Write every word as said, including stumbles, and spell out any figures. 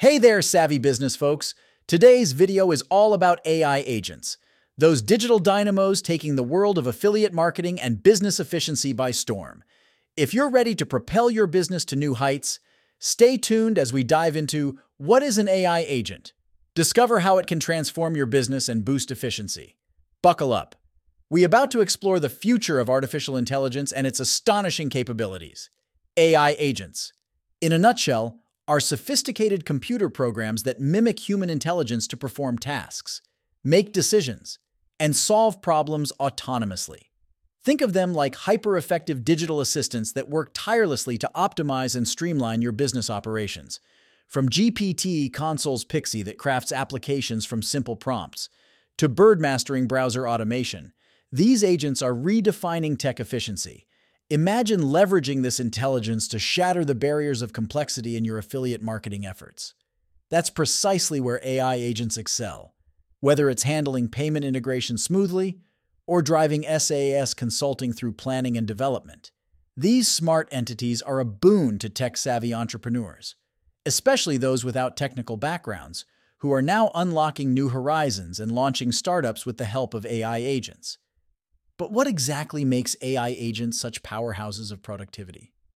Hey there, savvy business folks. Today's video is all about A I agents, those digital dynamos taking the world of affiliate marketing and business efficiency by storm. If you're ready to propel your business to new heights, stay tuned as we dive into what is an A I agent. Discover how it can transform your business and boost efficiency. Buckle up. We're about to explore the future of artificial intelligence and its astonishing capabilities. A I agents. In a nutshell, are sophisticated computer programs that mimic human intelligence to perform tasks, make decisions, and solve problems autonomously. Think of them like hyper-effective digital assistants that work tirelessly to optimize and streamline your business operations. From G P T Console's Pixie that crafts applications from simple prompts, to bird-mastering browser automation, these agents are redefining tech efficiency. Imagine leveraging this intelligence to shatter the barriers of complexity in your affiliate marketing efforts. That's precisely where A I agents excel. Whether it's handling payment integration smoothly or driving SaaS consulting through planning and development, these smart entities are a boon to tech-savvy entrepreneurs, especially those without technical backgrounds, who are now unlocking new horizons and launching startups with the help of A I agents. But what exactly makes A I agents such powerhouses of productivity?